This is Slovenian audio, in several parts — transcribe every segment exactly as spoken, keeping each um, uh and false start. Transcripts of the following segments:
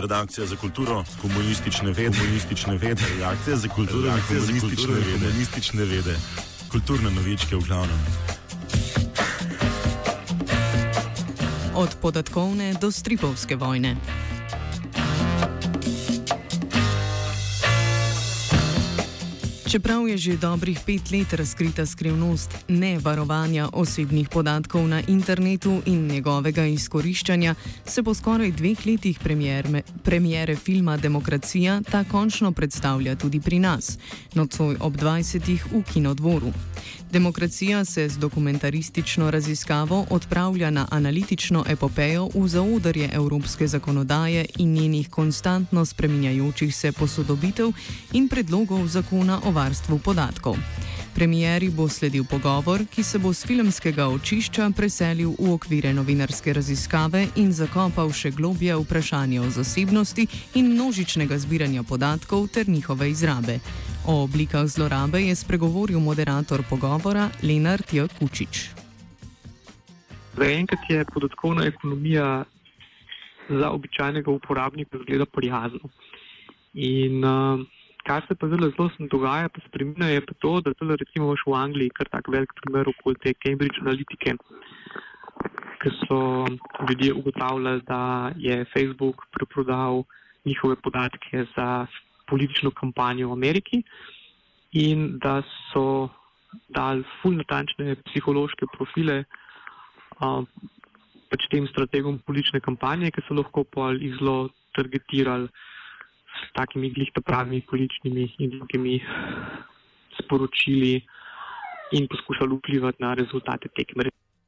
redakcija za kulturo, komunistične vede, komunistične vede, redakcija za kulturo, redakcija za komunistične vede, komunistične vede, kulturne novičke v glavnem. Od podatkovne do stripovske vojne. Čeprav je že dobrih pet let razkrita skrivnost nevarovanja osebnih podatkov na internetu in njegovega izkoriščanja, se po skoraj dveh letih premiere, premiere filma Demokracija ta končno predstavlja tudi pri nas, nocoj ob dvajsetih v Kinodvoru. Demokracija se z dokumentaristično raziskavo odpravlja na analitično epopejo v zaodrje evropske zakonodaje in njenih konstantno spreminjajočih se posodobitev in predlogov zakona o varstvu podatkov. Premieri bo sledil pogovor, ki se bo s filmskega očišča preselil v okvire novinarske raziskave in zakopal še globlje vprašanje o zasebnosti in množičnega zbiranja podatkov ter njihove izrabe. O oblikah zlorabe je spregovoril moderator pogovora Lenart J. Kučič. Zaenkrat je podatkovna ekonomija za običajnega uporabnika zgleda prijazno. In uh, kar se pa zelo zelo dogaja, pa spreminja, je pa to, da tudi recimo imaš v Angliji kar tak velik primer okoli te Cambridge Analytike, ker so ljudje ugotavljali, da je Facebook preprodal njihove podatke za politično kampanjo v Ameriki in da so dali ful natančne psihološke profile uh, pač tem strategom politične kampanje, ki so lahko pol jih zelo targetirali s takimi glihta pravimi političnimi in drugimi sporočili in poskušali vplivati na rezultate tekme.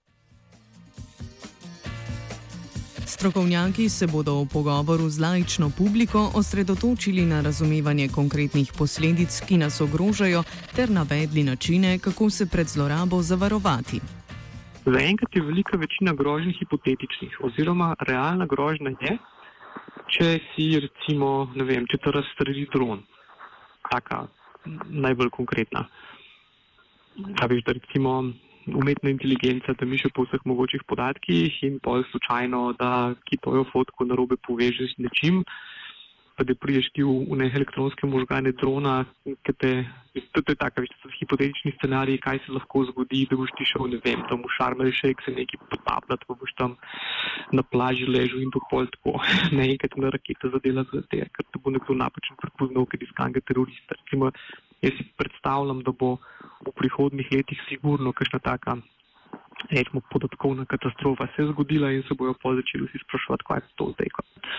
Strokovnjaki se bodo v pogovoru z laično publiko osredotočili na razumevanje konkretnih posledic, ki nas ogrožajo, ter navedli načine, kako se pred zlorabo zavarovati. Zaenkrat je velika večina groženj hipotetičnih, oziroma realna grožnja je, če si recimo, ne vem, če te razstreli dron, taka najbolj konkretna. Da veš, da recimo umetna inteligenca, da miše po vseh mogočih podatkih in pol slučajno, da ki tojo fotko narobe povežeš z nečim, pa da priješ ti v, v ne elektronske možgane drona, ki te, to, to je taka, veš, to so hipotetični scenariji, kaj se lahko zgodi, da boš ti šel, ne vem, tam v Sharm el Sheikh se nekaj potapljati, pa boš tam na plaži ležal in to pol tako, ne enkrat na raketa zadela za te, ker te bo nekdo napačen prepoznal, ker iskanga terorista. Recimo, jaz si predstavljam, da bo v prihodnih letih sigurno kakšna taka, rečemo, podatkovna katastrofa se zgodila in se bojo pol začeli vsi spraševati, kaj je to zdaj.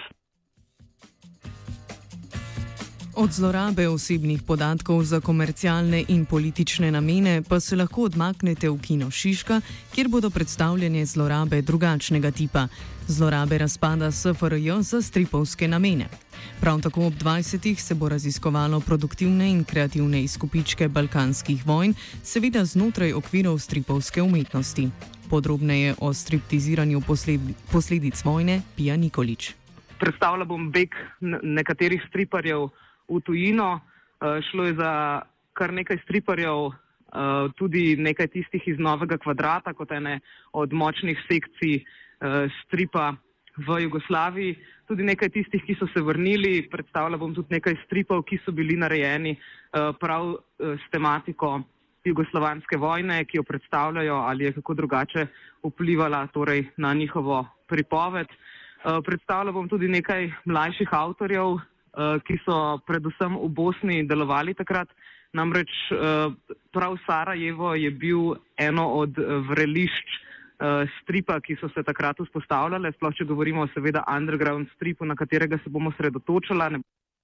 Od zlorabe osebnih podatkov za komercialne in politične namene pa se lahko odmaknete v Kino Šiška, kjer bodo predstavljene zlorabe drugačnega tipa. Zlorabe razpada S F R J za stripovske namene. Prav tako ob dvajsetih se bo raziskovalo produktivne in kreativne izkupičke balkanskih vojn, seveda znotraj okvirov stripovske umetnosti. Podrobneje o striptiziranju posledic vojne Pija Nikolič. Predstavila bom beg nekaterih striparjev v tujino. Šlo je za kar nekaj striparjev, tudi nekaj tistih iz Novega kvadrata, kot ene od močnih sekcij stripa v Jugoslaviji. Tudi nekaj tistih, ki so se vrnili. Predstavila bom tudi nekaj stripov, ki so bili narejeni prav s tematiko jugoslovanske vojne, ki jo predstavljajo ali je kako drugače vplivala torej na njihovo pripoved. Predstavila bom tudi nekaj mlajših avtorjev, ki so predvsem v Bosni delovali takrat. Namreč prav Sarajevo je bil eno od vrelišč stripa, ki so se takrat vzpostavljale, sploh če govorimo seveda underground stripu, na katerega se bomo sredotočila.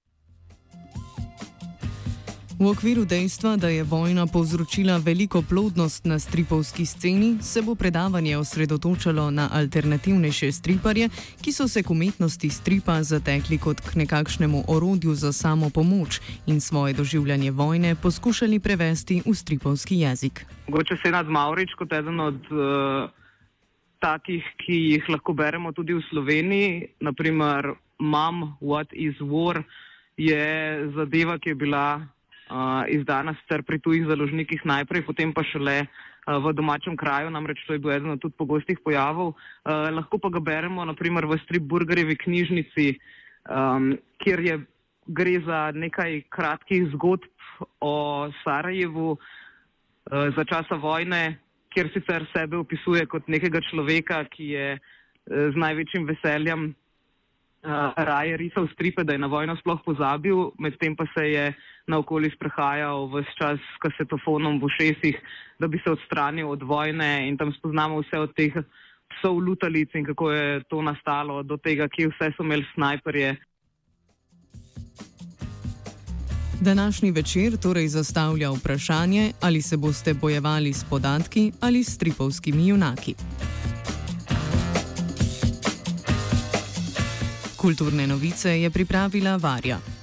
V okviru dejstva, da je vojna povzročila veliko plodnost na stripovski sceni, se bo predavanje osredotočalo na alternativnejše striparje, ki so se k umetnosti stripa zatekli kot k nekakšnemu orodju za samo pomoč in svoje doživljanje vojne poskušali prevesti v stripovski jezik. Mogoče Senad Mavrič kot eden od uh, takih, ki jih lahko beremo tudi v Sloveniji, naprimer Mom, What is War, je zadeva, ki je bila Uh, izdana sicer pri tujih založnikih najprej, potem pa šele uh, v domačem kraju, namreč to je bil eden od tudi pogostih pojavov. Uh, lahko pa ga beremo naprimer v Strip Burgerjevi knjižnici um, kjer je, gre za nekaj kratkih zgodb o Sarajevu uh, za časa vojne, kjer sicer sebe opisuje kot nekega človeka, ki je uh, z največjim veseljem uh, raje risal stripe, da je na vojno sploh pozabil, medtem pa se je naokoli sprehajal ves čas s kasetofonom v ušesih, da bi se odstranil od vojne, in tam spoznamo vse od teh psov lutalic in kako je to nastalo, do tega, kje vse so imeli snajperje. Današnji večer torej zastavlja vprašanje, ali se boste bojevali s podatki ali s stripovskimi junaki. Kulturne novice je pripravila Varja.